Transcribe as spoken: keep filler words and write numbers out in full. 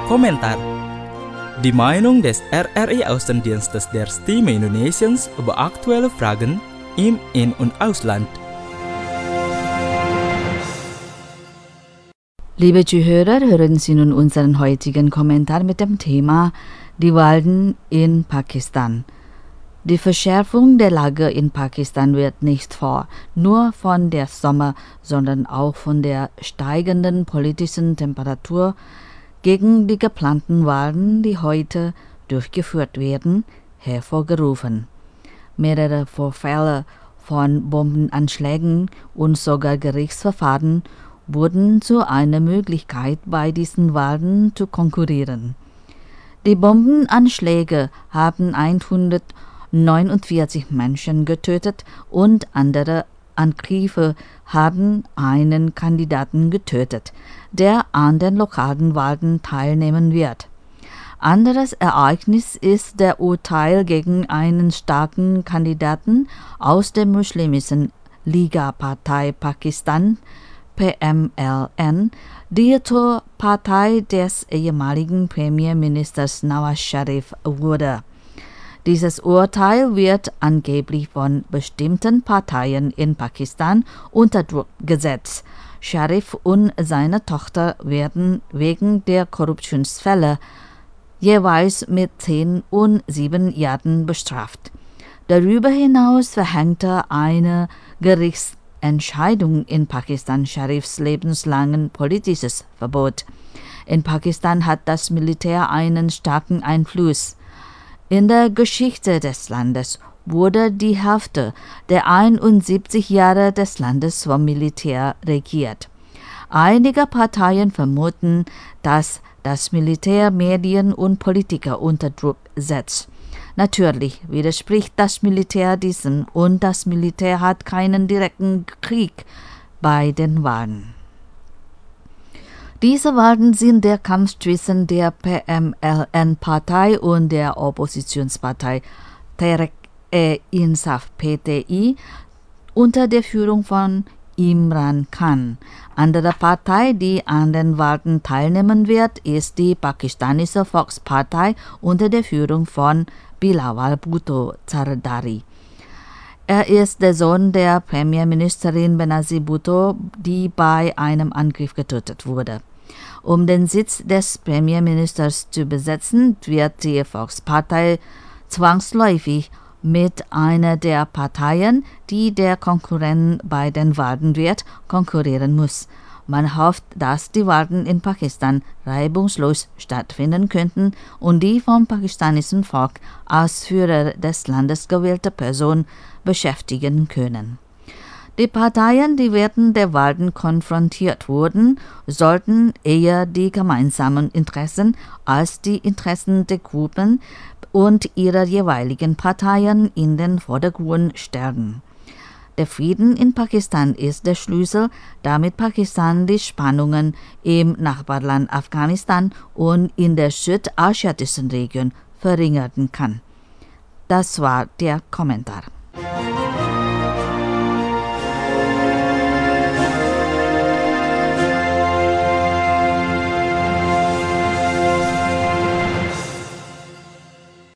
Kommentar. Die Meinung des R R I Außendienstes der Stimme Indonesiens über aktuelle Fragen im In- und Ausland. Liebe Zuhörer, hören Sie nun unseren heutigen Kommentar mit dem Thema Die Wahlen in Pakistan. Die Verschärfung der Lage in Pakistan wird nicht vor, nur von der Sommer, sondern auch von der steigenden politischen Temperatur gegen die geplanten Wahlen, die heute durchgeführt werden, hervorgerufen. Mehrere Vorfälle von Bombenanschlägen und sogar Gerichtsverfahren wurden zu einer Möglichkeit, bei diesen Wahlen zu konkurrieren. Die Bombenanschläge haben hundertneunundvierzig Menschen getötet und andere Angriffe haben einen Kandidaten getötet, der an den lokalen Wahlen teilnehmen wird. Anderes Ereignis ist der Urteil gegen einen starken Kandidaten aus der muslimischen Liga-Partei Pakistan, P M L N, die zur Partei des ehemaligen Premierministers Nawaz Sharif wurde. Dieses Urteil wird angeblich von bestimmten Parteien in Pakistan unter Druck gesetzt. Sharif und seine Tochter werden wegen der Korruptionsfälle jeweils mit zehn und sieben Jahren bestraft. Darüber hinaus verhängte eine Gerichtsentscheidung in Pakistan Sharifs lebenslangen politisches Verbot. In Pakistan hat das Militär einen starken Einfluss. In der Geschichte des Landes wurde die Hälfte der einundsiebzig Jahre des Landes vom Militär regiert. Einige Parteien vermuten, dass das Militär Medien und Politiker unter Druck setzt. Natürlich widerspricht das Militär diesem und das Militär hat keinen direkten Krieg bei den Wahlen. Diese Wahlen sind der Kampf zwischen der P M L N-Partei und der Oppositionspartei Tehreek-e-Insaf P T I unter der Führung von Imran Khan. Andere Partei, die an den Wahlen teilnehmen wird, ist die pakistanische Volkspartei unter der Führung von Bilawal Bhutto Zardari. Er ist der Sohn der Premierministerin Benazir Bhutto, die bei einem Angriff getötet wurde. Um den Sitz des Premierministers zu besetzen, wird die Volkspartei zwangsläufig mit einer der Parteien, die der Konkurrent bei den Wahlen wird, konkurrieren muss. Man hofft, dass die Wahlen in Pakistan reibungslos stattfinden könnten und die vom pakistanischen Volk als Führer des Landes gewählte Person beschäftigen können. Die Parteien, die während der Wahlen konfrontiert wurden, sollten eher die gemeinsamen Interessen als die Interessen der Gruppen und ihrer jeweiligen Parteien in den Vordergrund stellen. Der Frieden in Pakistan ist der Schlüssel, damit Pakistan die Spannungen im Nachbarland Afghanistan und in der südasiatischen Region verringern kann. Das war der Kommentar.